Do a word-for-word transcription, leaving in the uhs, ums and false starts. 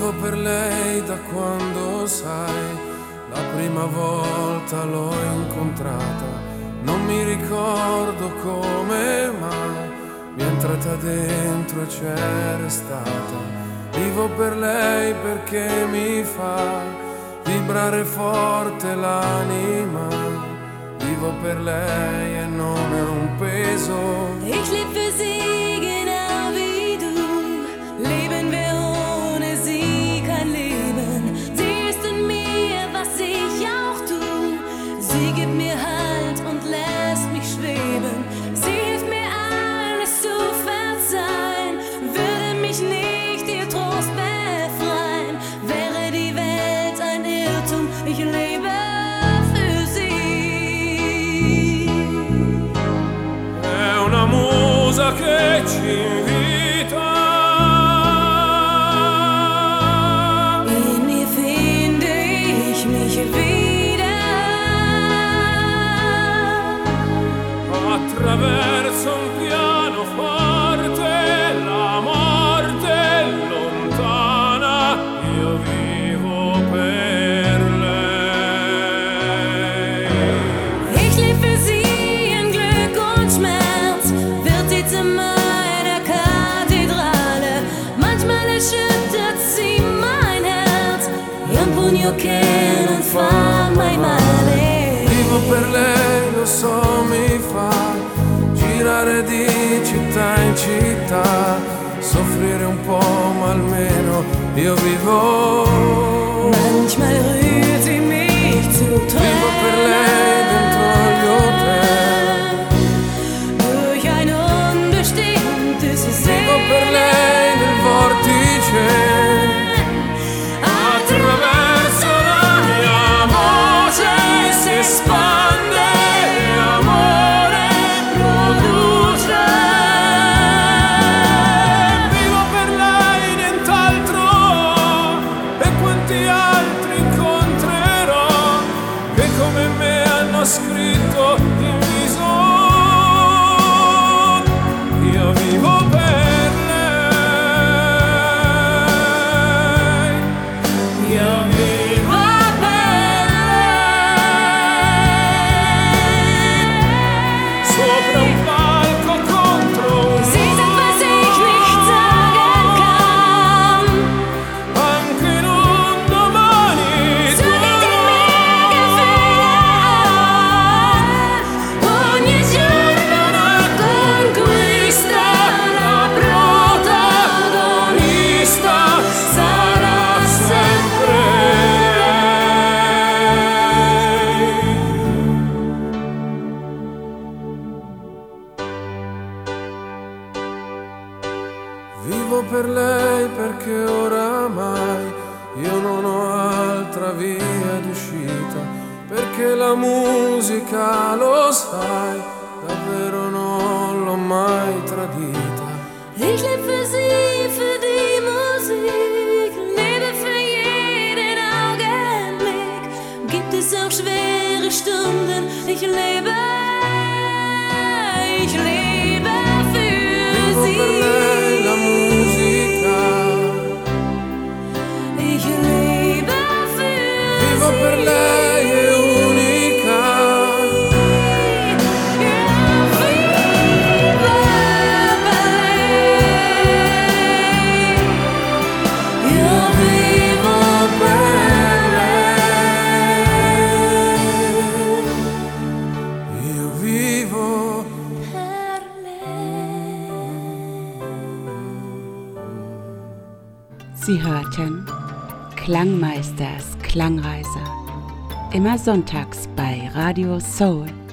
Vivo per lei da quando, sai, la prima volta l'ho incontrata. Non mi ricordo come, ma mi è entrata dentro e c'è restata. Vivo per lei perché mi fa vibrare forte l'anima. Vivo per lei e non è un peso. Ich leb für sie genau wie du. Leben wir ohne sie kein Leben. Sie ist in mir, was ich auch tu. Sie gibt mir Halt und lässt mich schweben. Sie hilft mir alles zu verzeihen. Würde mich nicht ihr Trost befreien. Wäre die Welt ein Irrtum, ich lebe für sie. È una musa che ci invita. In ihr finde ich mich wieder. Attraverso un pianoforte la morte è lontana. Io vivo per lei. Ich leb für sie in Glück und Schmerz. Wird sie zu meiner Kathedrale. Manchmal erschüttert sie mein Herz. È un pugno che non fa mai male. Vivo per lei, lo so, mi fa girare di città in città, soffrire un po', ma almeno io vivo. Manchmal rührt sie mich zu Vivo per lei dentro gli hotel. durch ein unbestimmtes Vivo per lei nel vortice. Attraverso la mia voce si espande amore, produce. Vivo per lei, nient'altro. E quanti altri incontrerò che come me hanno scritto in viso. Io vivo per lei. Io vivo per lei. Sopra un palco contro un Sie sagt, was ich nicht sagen kann. anche in un domani Su di te mi ogni giorno una conquista. La protagonista sarà sempre Vivo per lei perché oramai io non ho altra via d'uscita, perché la musica, lo sai, davvero non l'ho mai tradita. Ich leb für sie, für die Musik, lebe für jeden Augenblick. Gibt es auch schwere Stunden, ich lebe, ich lebe für Vivo per lei la sie. musica. Ich lebe für Vivo per sie. lei è unica. Io vivo per lei. Io vivo. Per lei. Sie hörten Klangmeisters Klangreise. Immer sonntags bei Radio Soul.